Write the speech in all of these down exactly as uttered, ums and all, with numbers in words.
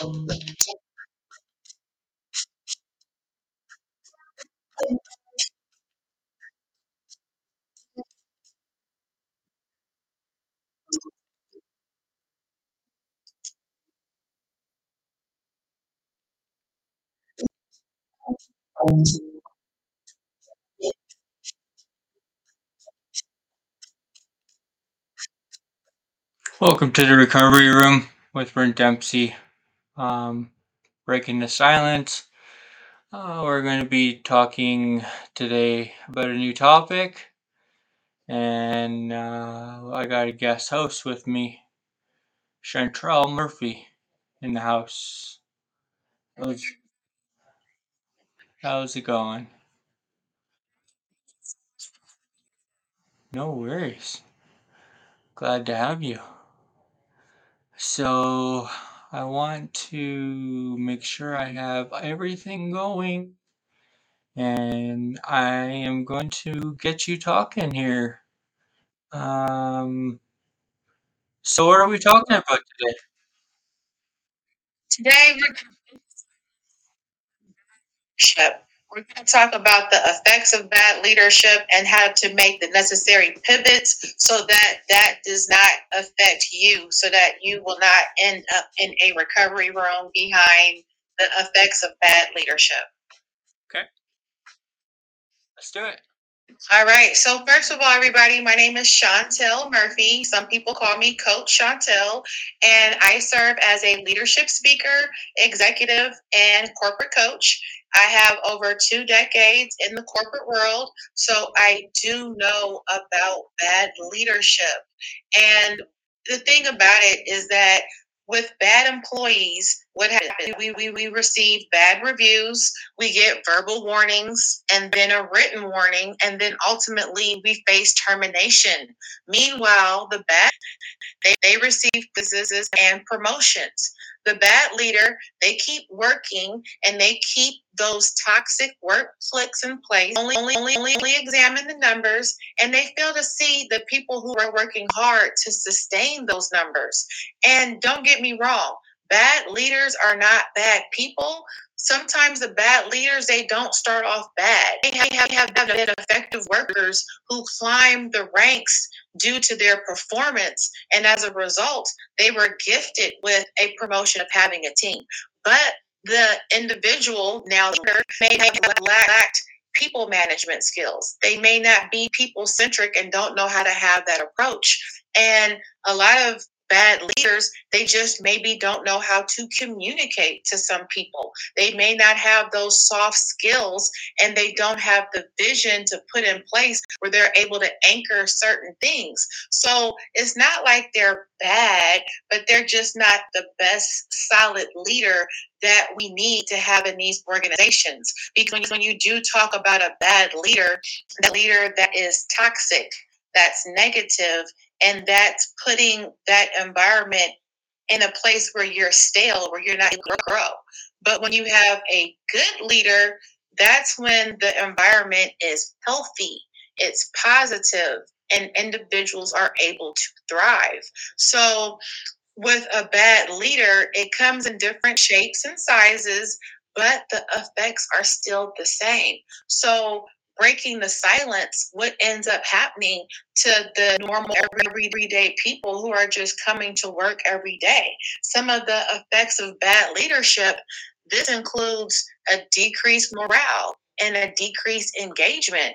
Welcome to the recovery room with Brent Dempsey. Um, breaking the silence. Uh, we're going to be talking today about a new topic, and uh, I got a guest host with me, Chantrell Murphy, in the house. How's, how's it going? No worries. Glad to have you. So, I want to make sure I have everything going, and I am going to get you talking here. Um, so what are we talking about today? Today, we're leadership. We're going to talk about the effects of bad leadership and how to make the necessary pivots so that that does not affect you, so that you will not end up in a recovery room behind the effects of bad leadership. Okay, let's do it. All right. So first of all, everybody, my name is Chantel Murphy. Some people call me Coach Chantel, and I serve as a leadership speaker, executive, and corporate coach. I have over two decades in the corporate world, so I do know about bad leadership. And the thing about it is that with bad employees, what happens? We, we, we receive bad reviews, we get verbal warnings, and then a written warning, and then ultimately we face termination. Meanwhile, the bad they, they receive businesses and promotions. The bad leader, they keep working and they keep those toxic work cliques in place, only, only, only, only examine the numbers, and they fail to see the people who are working hard to sustain those numbers. And don't get me wrong, bad leaders are not bad people. Sometimes the bad leaders, they don't start off bad. They have, have been effective workers who climb the ranks due to their performance. And as a result, they were gifted with a promotion of having a team. But the individual now may have lacked people management skills. They may not be people centric and don't know how to have that approach. And a lot of bad leaders, they just maybe don't know how to communicate to some people. They may not have those soft skills, and they don't have the vision to put in place where they're able to anchor certain things. So it's not like they're bad, but they're just not the best solid leader that we need to have in these organizations. Because when you do talk about a bad leader, the leader that is toxic, that's negative, and that's putting that environment in a place where you're stale, where you're not able to grow. But when you have a good leader, that's when the environment is healthy, it's positive, and individuals are able to thrive. So with a bad leader, it comes in different shapes and sizes, but the effects are still the same. So breaking the silence, what ends up happening to the normal everyday people who are just coming to work every day? Some of the effects of bad leadership, this includes a decreased morale and a decreased engagement.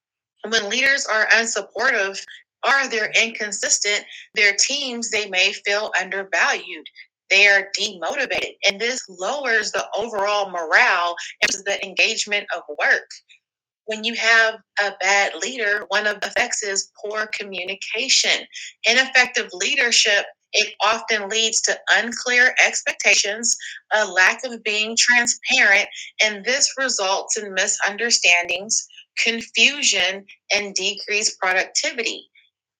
When leaders are unsupportive or they're inconsistent, their teams, they may feel undervalued. They are demotivated, and this lowers the overall morale and the engagement of work. When you have a bad leader, one of the effects is poor communication. Ineffective leadership, it often leads to unclear expectations, a lack of being transparent, and this results in misunderstandings, confusion, and decreased productivity.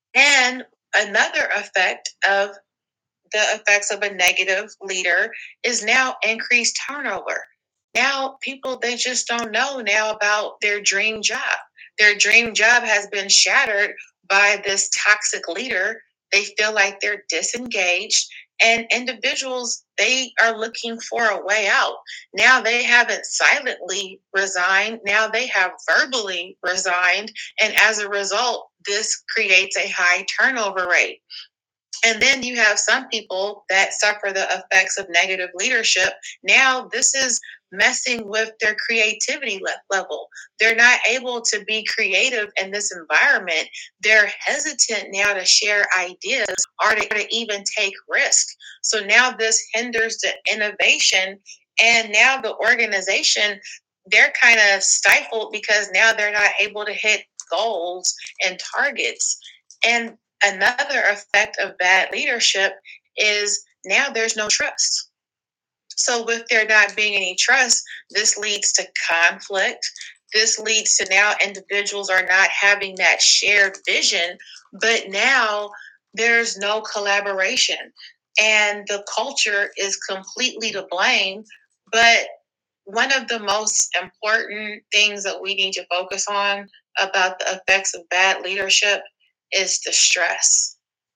And another effect of the effects of a negative leader is now increased turnover. Now people, they just don't know now about their dream job. Their dream job has been shattered by this toxic leader. They feel like they're disengaged, And individuals, they are looking for a way out. Now they haven't silently resigned. Now they have verbally resigned. And as a result, this creates a high turnover rate. And then you have some people that suffer the effects of negative leadership. Now, this is messing with their creativity level. They're not able to be creative in this environment. They're hesitant now to share ideas or to even take risk. So now this hinders the innovation. And now the organization, they're kind of stifled because now they're not able to hit goals and targets. And another effect of bad leadership is now there's no trust. So, with there not being any trust, this leads to conflict. This leads to now individuals are not having that shared vision, but now there's no collaboration. And the culture is completely to blame. But one of the most important things that we need to focus on about the effects of bad leadership is the stress.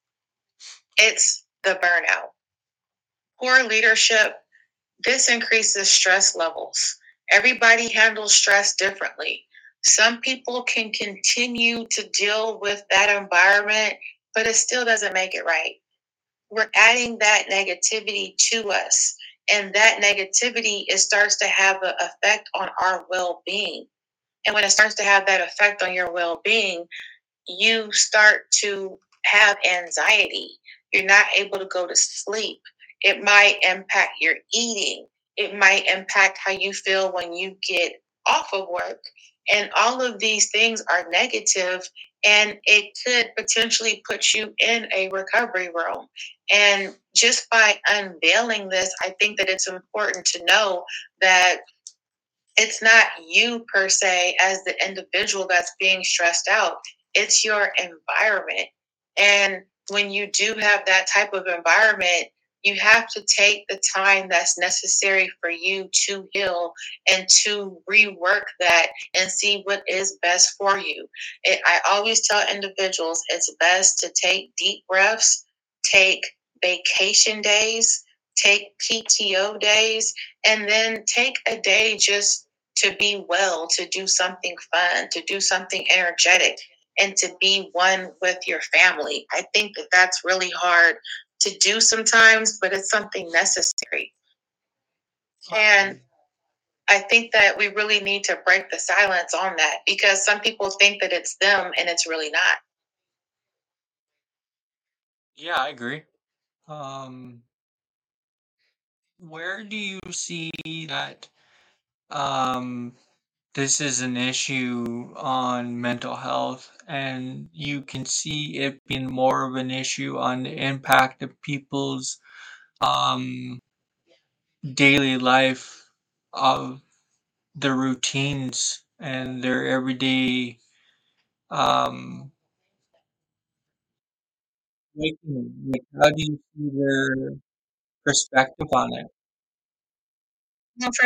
It's the burnout. Poor leadership, this increases stress levels. Everybody handles stress differently. Some people can continue to deal with that environment, but it still doesn't make it right. We're adding that negativity to us. And that negativity, it starts to have an effect on our well-being. And when it starts to have that effect on your well-being, you start to have anxiety. You're not able to go to sleep. It might impact your eating. It might impact how you feel when you get off of work. And all of these things are negative, and it could potentially put you in a recovery room. And just by unveiling this, I think that it's important to know that it's not you per se as the individual that's being stressed out. It's your environment. And when you do have that type of environment, you have to take the time that's necessary for you to heal and to rework that and see what is best for you. It, I always tell individuals it's best to take deep breaths, take vacation days, take P T O days, and then take a day just to be well, to do something fun, to do something energetic, and to be one with your family. I think that that's really hard to do sometimes, but it's something necessary. And I think that we really need to break the silence on that because some people think that it's them and it's really not. Yeah, I agree. Um, where do you see that um, this is an issue on mental health, and you can see it being more of an issue on the impact of people's um, daily life, of their routines and their everyday um, waking? Like, how do you see their perspective on it? No, for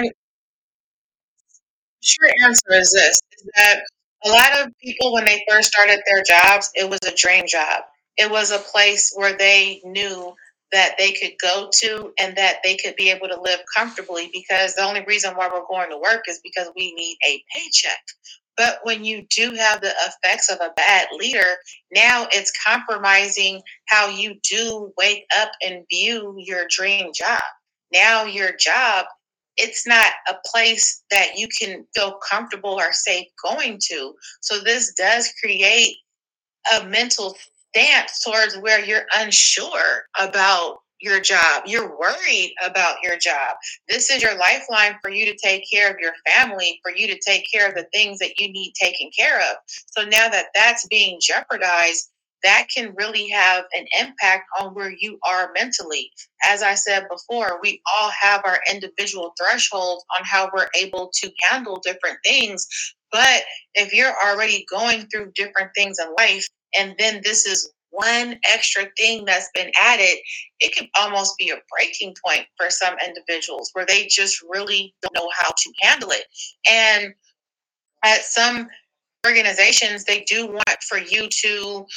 short answer is this is that a lot of people when they first started their jobs, it was a dream job. It was a place where they knew that they could go to and that they could be able to live comfortably because the only reason why we're going to work is because we need a paycheck. But when you do have the effects of a bad leader, now it's compromising how you do wake up and view your dream job. Now your job, it's not a place that you can feel comfortable or safe going to. So this does create a mental stance towards where you're unsure about your job. You're worried about your job. This is your lifeline for you to take care of your family, for you to take care of the things that you need taken care of. So now that that's being jeopardized, that can really have an impact on where you are mentally. As I said before, we all have our individual thresholds on how we're able to handle different things. But if you're already going through different things in life, and then this is one extra thing that's been added, it can almost be a breaking point for some individuals where they just really don't know how to handle it. And at some organizations, they do want for you to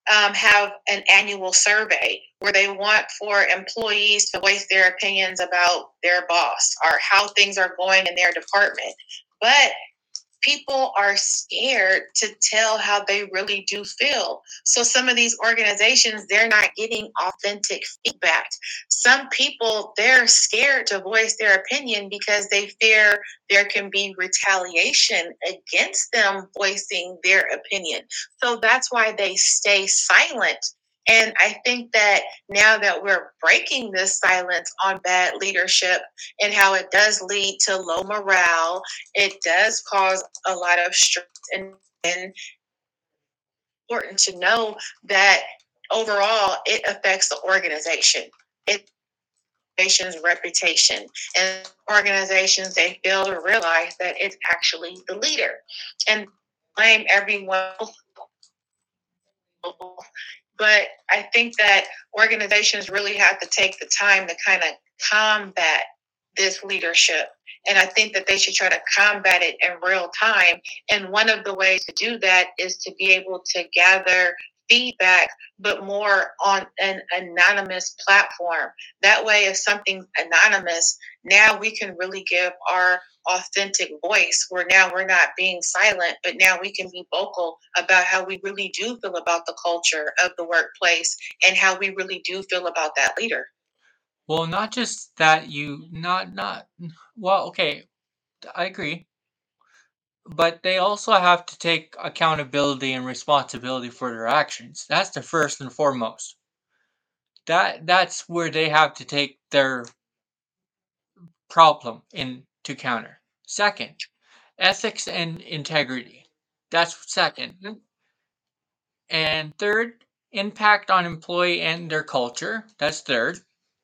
um, have an annual survey where they want for employees to voice their opinions about their boss or how things are going in their department. But people are scared to tell how they really do feel. So some of these organizations, they're not getting authentic feedback. Some people, they're scared to voice their opinion because they fear there can be retaliation against them voicing their opinion. So that's why they stay silent. And I think that now that we're breaking this silence on bad leadership and how it does lead to low morale, it does cause a lot of stress, and, and important to know that overall it affects the organization. It organization's reputation, and organizations, they fail to realize that it's actually the leader and blame everyone. But I think that organizations really have to take the time to kind of combat this leadership. And I think that they should try to combat it in real time. And one of the ways to do that is to be able to gather feedback, but more on an anonymous platform. That way, if something's anonymous, now we can really give our authentic voice, where now we're not being silent, but now we can be vocal about how we really do feel about the culture of the workplace and how we really do feel about that leader. Well, not just that you not not well, okay, I agree. But they also have to take accountability and responsibility for their actions. That's the first and foremost. That that's where they have to take their problem into counter. Second, ethics and integrity. That's second. And third, impact on employee and their culture. That's third.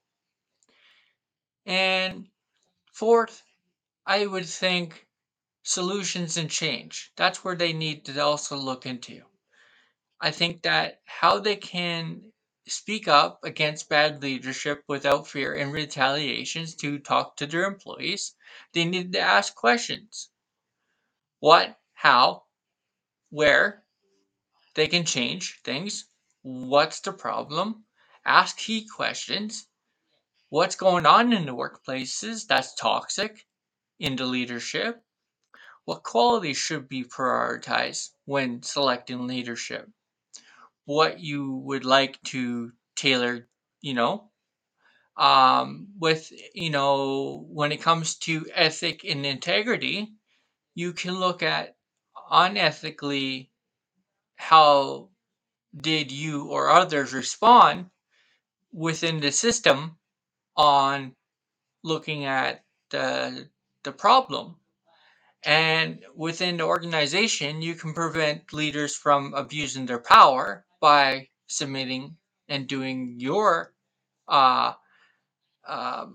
And fourth, I would think solutions and change. That's where they need to also look into. I think that how they can speak up against bad leadership without fear and retaliations to talk to their employees, they need to ask questions. What, how, where they can change things, what's the problem, ask key questions, what's going on in the workplaces that's toxic in the leadership, what qualities should be prioritized when selecting leadership, what you would like to tailor, you know, um, with, you know, when it comes to ethic and integrity, you can look at unethically how did you or others respond within the system on looking at the the problem. And within the organization, you can prevent leaders from abusing their power by submitting and doing your uh, uh,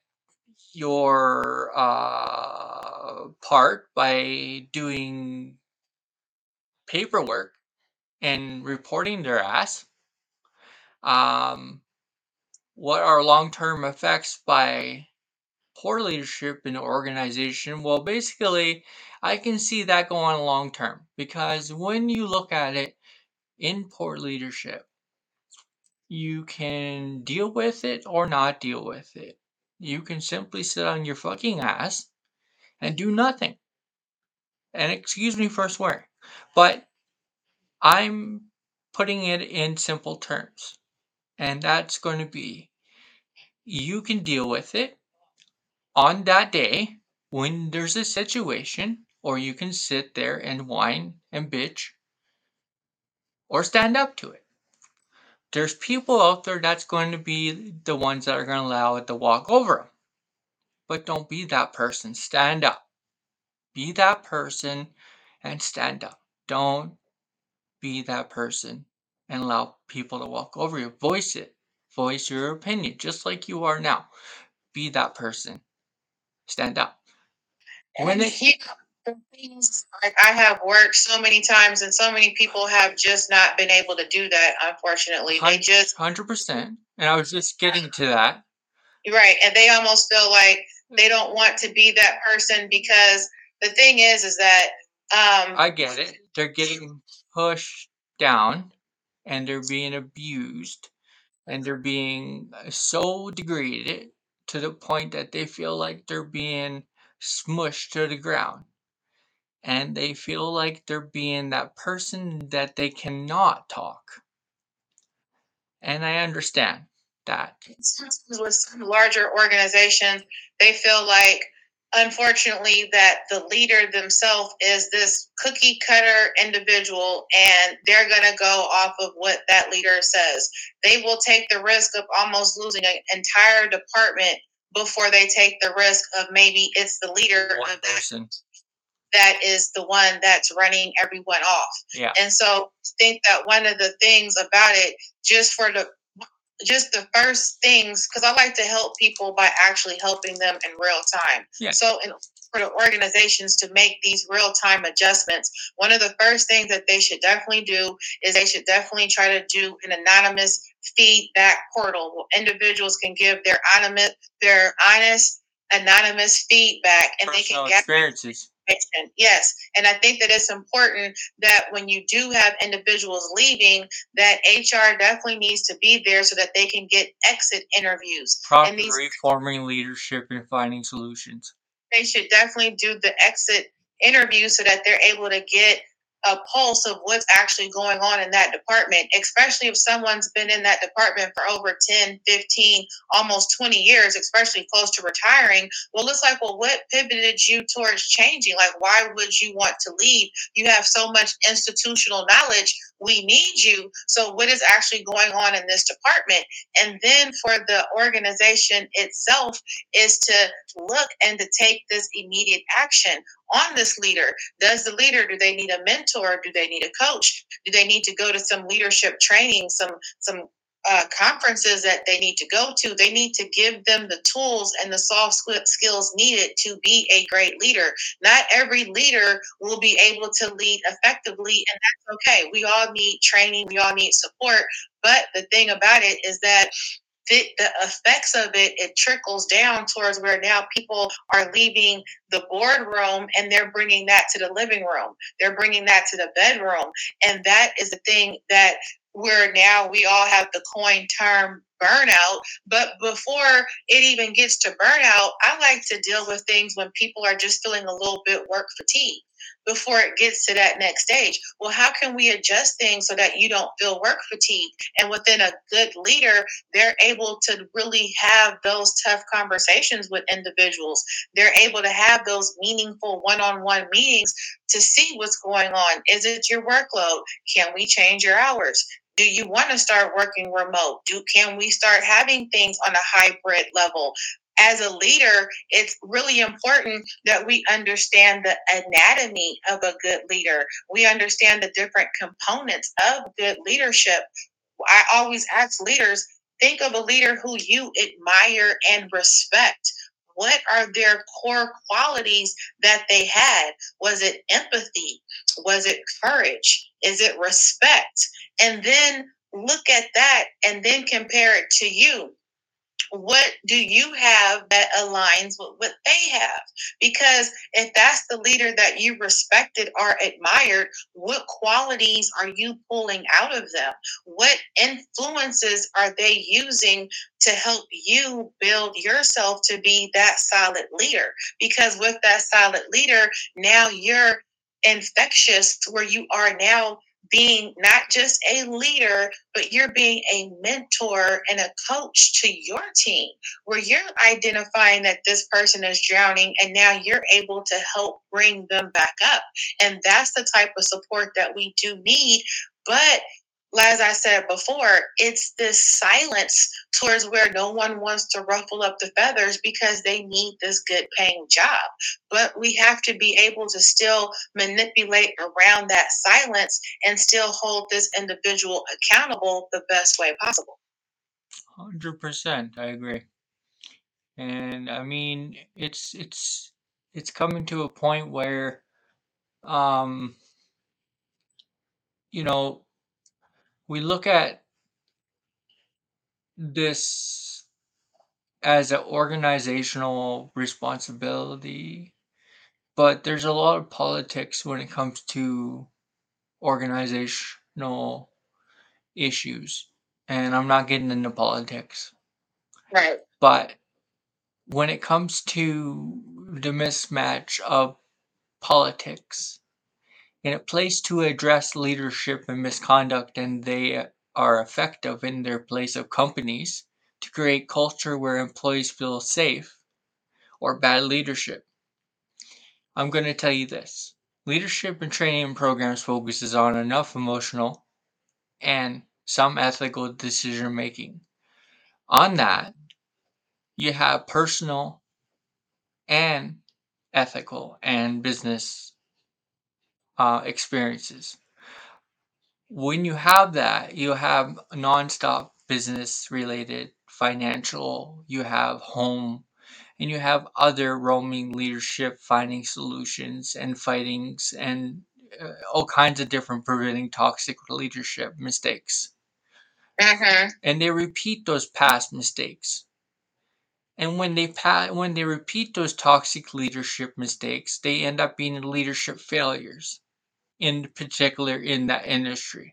your uh, part by doing paperwork and reporting their ass. Um, what are long-term effects by poor leadership in an organization? Well, basically, I can see that going on long term because when you look at it in poor leadership, you can deal with it or not deal with it. You can simply sit on your fucking ass and do nothing. And excuse me for swearing, but I'm putting it in simple terms. And that's going to be you can deal with it on that day when there's a situation, or you can sit there and whine and bitch or stand up to it. There's people out there that's going to be the ones that are going to allow it to walk over them. But don't be that person. Stand up. Be that person and stand up. Don't be that person and allow people to walk over you. Voice it. Voice your opinion, just like you are now. Be that person. Stand up. When it, he, things like I have worked so many times, and so many people have just not been able to do that. Unfortunately, they just hundred percent. And I was just getting to that. Right, and they almost feel like they don't want to be that person because the thing is, is that um, I get it. They're getting pushed down and they're being abused, and they're being so degraded to the point that they feel like they're being smushed to the ground, and they feel like they're being that person that they cannot talk. And I understand that. Sometimes with some larger organizations, they feel like, unfortunately, that the leader themselves is this cookie cutter individual and they're going to go off of what that leader says. They will take the risk of almost losing an entire department before they take the risk of maybe it's the leader One of that person. that is the one that's running everyone off. Yeah. And so I think that one of the things about it, just for the just the first things, because I like to help people by actually helping them in real time. Yeah. So in for the organizations to make these real time adjustments, one of the first things that they should definitely do is they should definitely try to do an anonymous feedback portal where individuals can give their anonymous, their honest, anonymous feedback, and Personal they can get experiences. Yes, and I think that it's important that when you do have individuals leaving, that H R definitely needs to be there so that they can get exit interviews. Proper And these reforming leadership and finding solutions. They should definitely do the exit interview so that they're able to get a pulse of what's actually going on in that department, especially if someone's been in that department for over ten, fifteen, almost twenty years, especially close to retiring. Well, it's like, well, what pivoted you towards changing? Like, why would you want to leave? You have so much institutional knowledge. We need you. So what is actually going on in this department? And then for the organization itself is to look and to take this immediate action on this leader. Does the leader, do they need a mentor? Do they need a coach? Do they need to go to some leadership training, some some uh, conferences that they need to go to? They need to give them the tools and the soft skills needed to be a great leader. Not every leader will be able to lead effectively, and that's okay. We all need training. We all need support. But the thing about it is that the, the effects of it, it trickles down towards where now people are leaving the boardroom and they're bringing that to the living room. They're bringing that to the bedroom. And that is the thing that where now we all have the coin term burnout. But before it even gets to burnout, I like to deal with things when people are just feeling a little bit work fatigue before it gets to that next stage. Well, how can we adjust things so that you don't feel work fatigue? And within a good leader, they're able to really have those tough conversations with individuals. They're able to have those meaningful one-on-one meetings to see what's going on. Is it your workload? Can we change your hours? Do you want to start working remote? Do can we start having things on a hybrid level? As a leader, it's really important that we understand the anatomy of a good leader. We understand the different components of good leadership. I always ask leaders, think of a leader who you admire and respect. What are their core qualities that they had? Was it empathy? Was it courage? Is it respect? And then look at that and then compare it to you. What do you have that aligns with what they have? Because if that's the leader that you respected or admired, what qualities are you pulling out of them? What influences are they using to help you build yourself to be that solid leader? Because with that solid leader, now you're infectious where you are now being not just a leader, but you're being a mentor and a coach to your team, where you're identifying that this person is drowning and now you're able to help bring them back up. And that's the type of support that we do need. But as I said before, it's this silence towards where no one wants to ruffle up the feathers because they need this good paying job. But we have to be able to still manipulate around that silence and still hold this individual accountable the best way possible. one hundred percent, I agree. And I mean, it's it's it's coming to a point where um you know, we look at this as an organizational responsibility, but there's a lot of politics when it comes to organizational issues, and I'm not getting into politics. Right. But when it comes to the mismatch of politics in a place to address leadership and misconduct, and they are effective in their place of companies to create culture where employees feel safe, or bad leadership. I'm going to tell you this. Leadership and training programs focuses on enough emotional and some ethical decision making. On that, you have personal and ethical and business uh, experiences. When you have that, you have nonstop business related, financial, you have home, and you have other roaming leadership, finding solutions and fightings and uh, all kinds of different preventing toxic leadership mistakes. Mm-hmm. And they repeat those past mistakes. And when they pa- when they repeat those toxic leadership mistakes, they end up being leadership failures, in particular in that industry.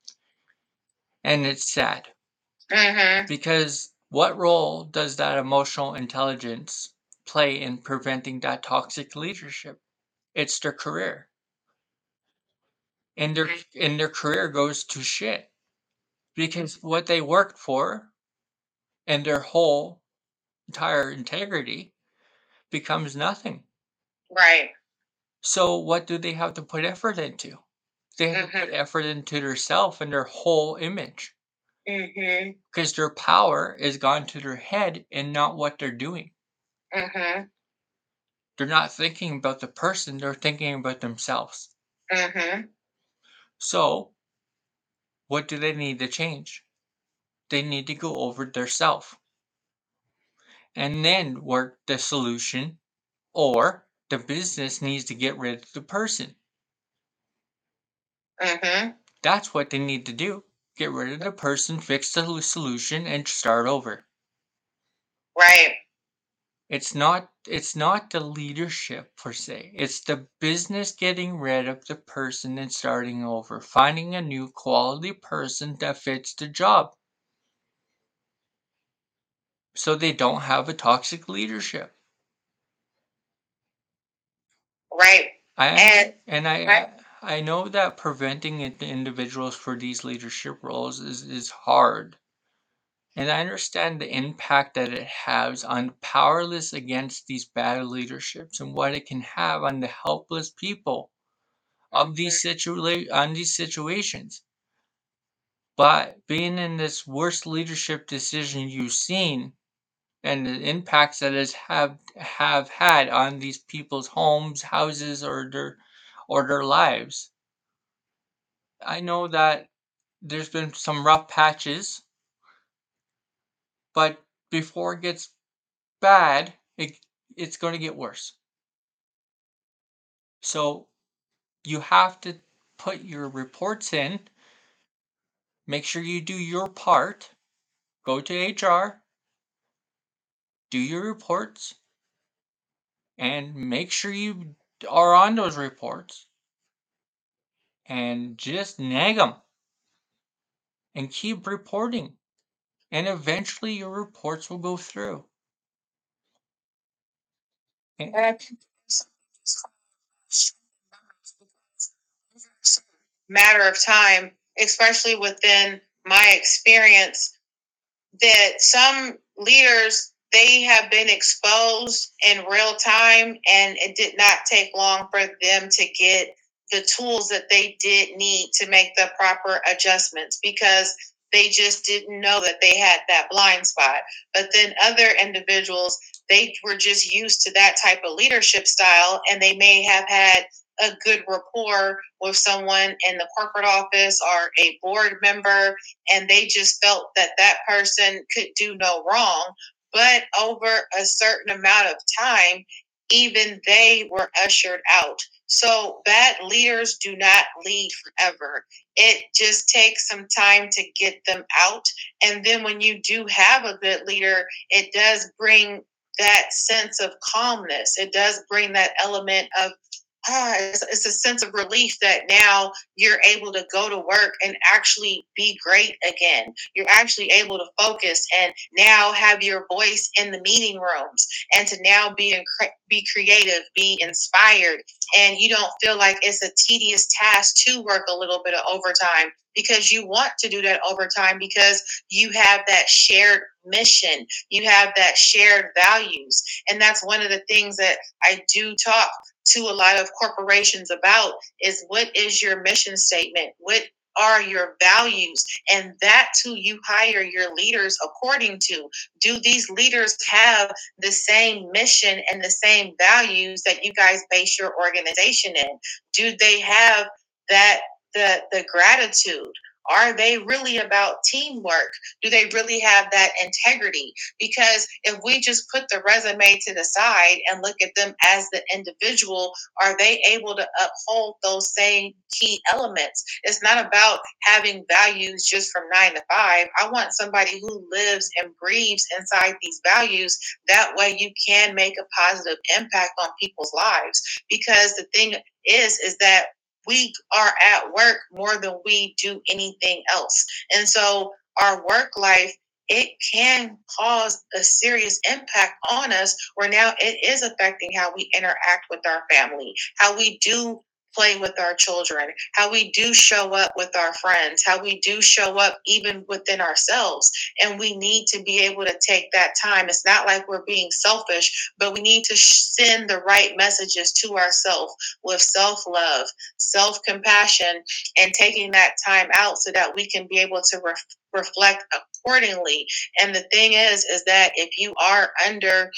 And it's sad Mm-hmm. because what role does that emotional intelligence play in preventing that toxic leadership? It's their career. And their and their career goes to shit because what they worked for and their whole entire integrity becomes nothing. Right. So what do they have to put effort into? They have to Mm-hmm. put effort into their self and their whole image Mm-hmm. because their power is gone to their head and not what they're doing. Mm-hmm. They're not thinking about the person, they're thinking about themselves. Mm-hmm. So what do they need to change? They need to go over their self and then work the solution, or the business needs to get rid of the person. Mm-hmm. That's what they need to do. Get rid of the person, fix the solution, and start over. Right. It's not it's not the leadership per se. It's the business getting rid of the person and starting over, finding a new quality person that fits the job. So they don't have a toxic leadership. Right. I And and I right. I know that preventing in- individuals for these leadership roles is, is hard. And I understand the impact that it has on powerless against these bad leaderships and what it can have on the helpless people of these situa- on these situations. But being in this worst leadership decision you've seen and the impacts that it have have had on these people's homes, houses, or their or their lives. I know that there's been some rough patches, but before it gets bad, it, it's going to get worse. So you have to put your reports in, make sure you do your part, go to H R, do your reports, and make sure you are on those reports and just nag them and keep reporting. And eventually your reports will go through. And matter of time, especially within my experience, that some leaders, they have been exposed in real time, and it did not take long for them to get the tools that they did need to make the proper adjustments, because they just didn't know that they had that blind spot. But then other individuals, they were just used to that type of leadership style, and they may have had a good rapport with someone in the corporate office or a board member, and they just felt that that person could do no wrong. But over a certain amount of time, even they were ushered out. So bad leaders do not lead forever. It just takes some time to get them out. And then when you do have a good leader, it does bring that sense of calmness. It does bring that element of ah, it's, it's a sense of relief that now you're able to go to work and actually be great again. You're actually able to focus and now have your voice in the meeting rooms and to now be incre- be creative, be inspired, and you don't feel like it's a tedious task to work a little bit of overtime because you want to do that overtime because you have that shared mission, you have that shared values. And that's one of the things that I do talk to a lot of corporations about is what is your mission statement? What are your values? And that's who you hire your leaders according to. Do these leaders have the same mission and the same values that you guys base your organization in? Do they have that the the gratitude? Are they really about teamwork? Do they really have that integrity? Because if we just put the resume to the side and look at them as the individual, are they able to uphold those same key elements? It's not about having values just from nine to five. I want somebody who lives and breathes inside these values. That way you can make a positive impact on people's lives. Because the thing is, is that we are at work more than we do anything else. And so our work life, it can cause a serious impact on us where now it is affecting how we interact with our family, how we do play with our children, how we do show up with our friends, how we do show up even within ourselves. And we need to be able to take that time. It's not like we're being selfish, but we need to send the right messages to ourselves with self-love, self-compassion, and taking that time out so that we can be able to re- reflect accordingly. And the thing is, is that if you are under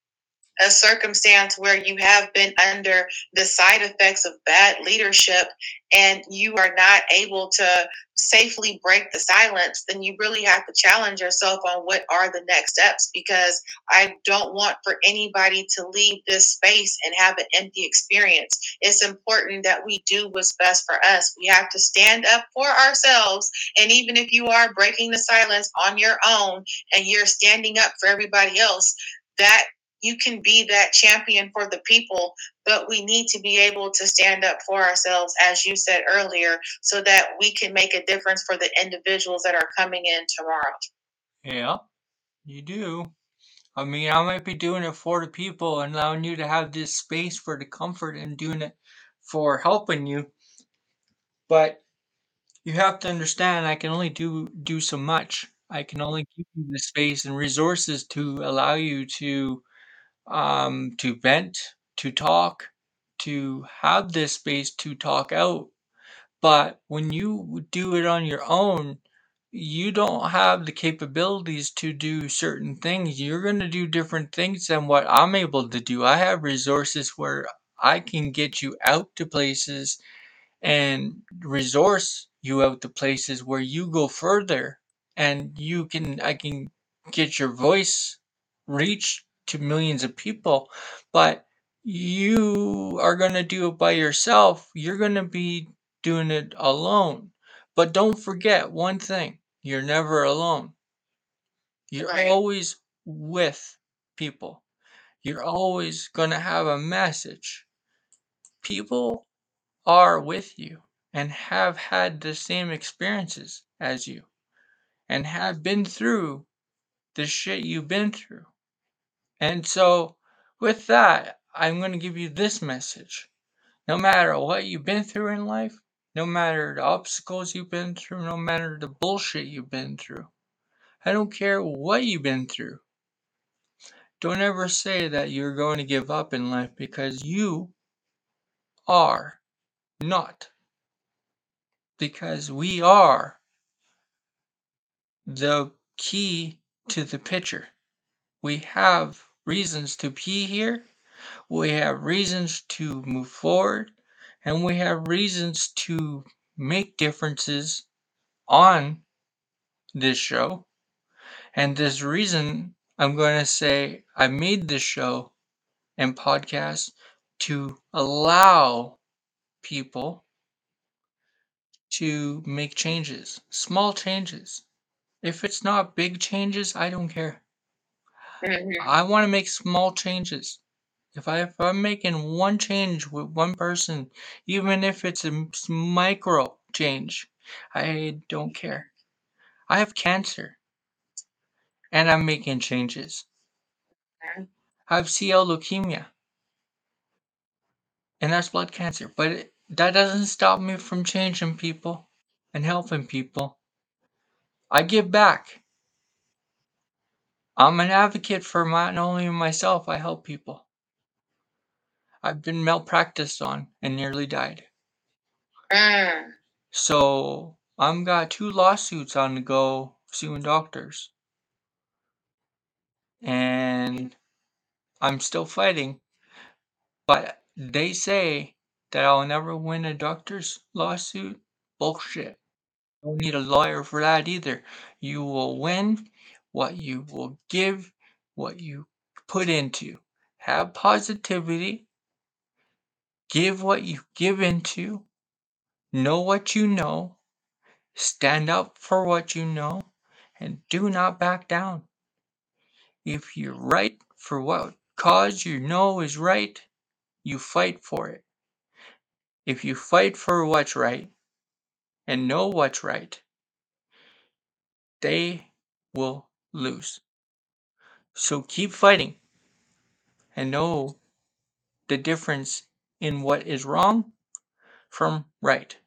a circumstance where you have been under the side effects of bad leadership and you are not able to safely break the silence, then you really have to challenge yourself on what are the next steps. Because I don't want for anybody to leave this space and have an empty experience. It's important that we do what's best for us. We have to stand up for ourselves. And even if you are breaking the silence on your own and you're standing up for everybody else, that you can be that champion for the people, but we need to be able to stand up for ourselves, as you said earlier, so that we can make a difference for the individuals that are coming in tomorrow. Yeah, you do. I mean, I might be doing it for the people and allowing you to have this space for the comfort and doing it for helping you. But you have to understand I can only do do so much. I can only give you the space and resources to allow you to um to vent, to talk, to have this space to talk out. But when you do it on your own, you don't have the capabilities to do certain things. You're going to do different things than what I'm able to do. I have resources where I can get you out to places and resource you out to places where you go further and you can I can get your voice reach to millions of people. But you are going to do it by yourself. You're going to be doing it alone. But don't forget one thing, you're never alone. You're Right. always with people. You're always going to have a message. People are with you and have had the same experiences as you and have been through the shit you've been through. And so, with that, I'm going to give you this message. No matter what you've been through in life, no matter the obstacles you've been through, no matter the bullshit you've been through, I don't care what you've been through. Don't ever say that you're going to give up in life, because you are not. Because we are the key to the picture. We have reasons to be here, we have reasons to move forward, and we have reasons to make differences on this show. And this reason, I'm going to say, I made this show and podcast to allow people to make changes, small changes. If it's not big changes, I don't care. Mhm. I want to make small changes. If, I, if I'm making one change with one person, even if it's a micro change, I don't care. I have cancer, and I'm making changes. I have C L leukemia, and that's blood cancer. But it, that doesn't stop me from changing people and helping people. I give back. I'm an advocate for my, not only myself, I help people. I've been malpracticed on and nearly died. Mm. So I'm got two lawsuits on the go suing doctors. And I'm still fighting. But they say that I'll never win a doctor's lawsuit. Bullshit. Don't need a lawyer for that either. You will win what you will give, what you put into. Have positivity. Give what you give into. Know what you know. Stand up for what you know. And do not back down. If you're right for what cause you know is right, you fight for it. If you fight for what's right and know what's right, they will lose. So keep fighting and know the difference in what is wrong from right.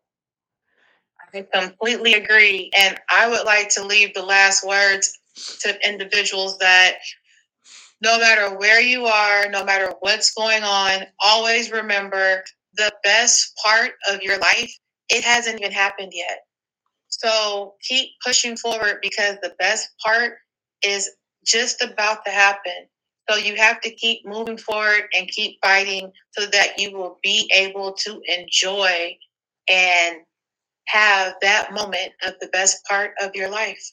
I completely agree. And I would like to leave the last words to individuals that no matter where you are, no matter what's going on, always remember the best part of your life, it hasn't even happened yet. So keep pushing forward because the best part is just about to happen. So you have to keep moving forward and keep fighting so that you will be able to enjoy and have that moment of the best part of your life.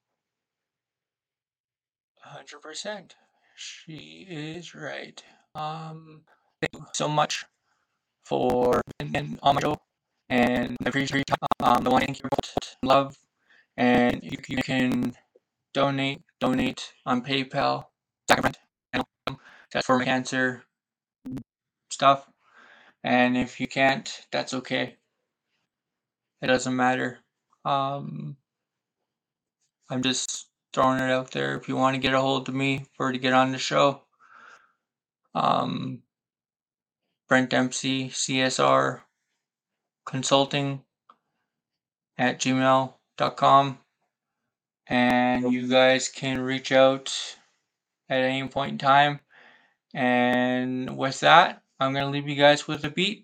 one hundred percent. She is right. Um, thank you so much for being on my show, and I appreciate um, the one thank you love, and you, you can donate donate on PayPal. Sacrament, that's for my cancer stuff, and if you can't, that's okay. It doesn't matter. Um, I'm just throwing it out there. If you want to get a hold of me for to get on the show, um, Brent Dempsey C S R Consulting at gmail dot com, and you guys can reach out at any point in time. And with that, I'm gonna leave you guys with a beat.